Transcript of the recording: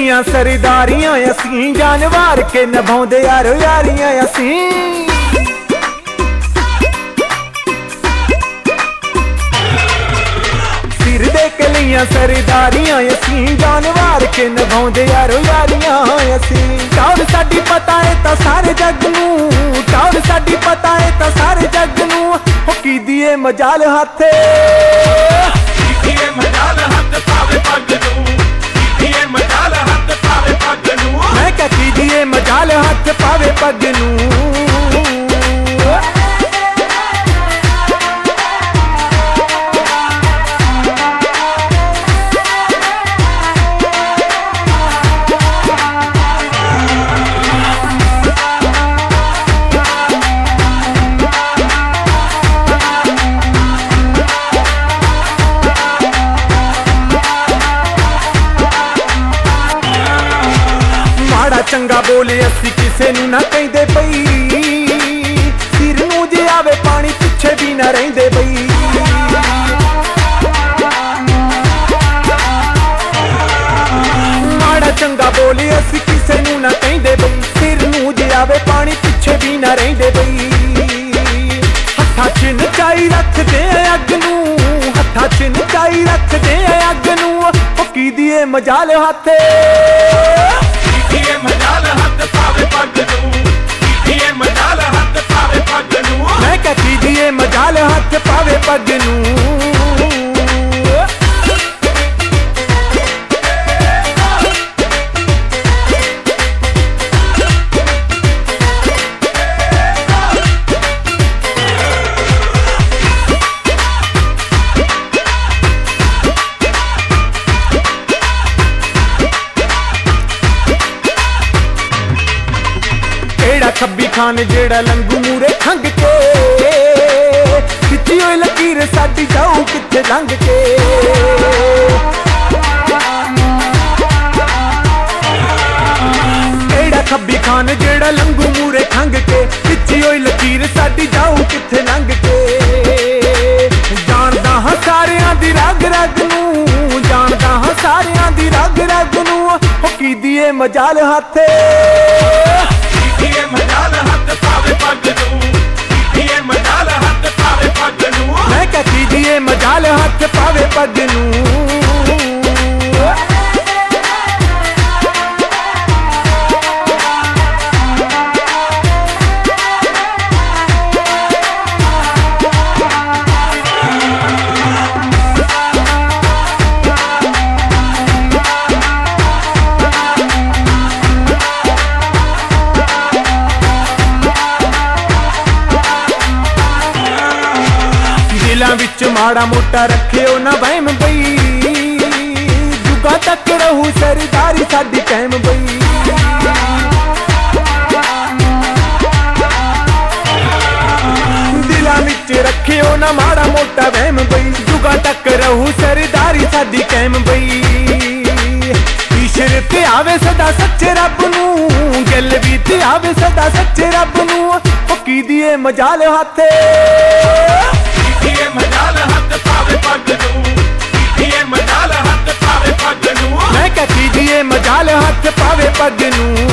कलियां सरदारियां असीं जान वार के निभाउंदे यारो यारियां असीं। सिर दे कलियां सरदारियां असीं जान वार के निभाउंदे यारो यारियां असीं। टौर साडी पता है तां सारे जग नूं, टौर साडी पता है तां सारे जग नूं। हो कीदिए मजाल हाथे मजाल हथ पावे पग नूं, मजाल हथ पावे पग नूं। मैं क्या कीजिए मजाल हाथ पावे पग नूं। चंगा बोले असी किसे नू ना कहंदे पई, सिर नू जे आवे पानी पिछे भी ना रहिंदे पई। माड़ा चंगा बोले असी किसे नू ना कहंदे पई, सिर नू जे आवे पानी पिछे भी ना रहिंदे पई। हत्था च नचाई रखदे अग नू, हत्था च नचाई रखदे अग नू। ओ कीदिए मजाल हाथे मजाल हथ पावे पग नूं, मजाल हथ पावे पग नूं। मैं क्या कीजिए मजाल हाथ पावे पग नूं। खब्बी खान जेड़ा लंगू मूरे खंग के, खिची होई लकीर साडी जाऊ किथे लंघ के। जेड़ा खब्बी खान जेड़ा लंगू मूरे खंग के, खिची होई लकीर साडी जाऊ किथे लंघ के। जानदा हां सारियां दी रग रग नूं, जानदा हां सारियां दी रग रग नूं। हो कीदिए मजाल हाथे मजाल हथ पावे पग नूं, मजाल हथ पावे पग नूं। मैं क्या कीजिए मजाल हाथ पावे पग नूं। दिलां विच माड़ा मोटा रखियो ना वहम बई, जुगा तक रहू सरदारी साडी कायम बई। दिलां विच रखियो ना माड़ा मोटा वहम बई, जुगा तक रहू सरदारी साडी कायम बई। ईश्वर ते आवे सदा सच्चे रब नूं, गल भी ते आवे सदा सच्चे रब नूं। ओ कीदिए मजाल हाथे मजाल हथ पावे पग नूं, मजाल हथ पावे पग नूं। मैं क्या कीजिए मजाल हाथ पावे पग नूं।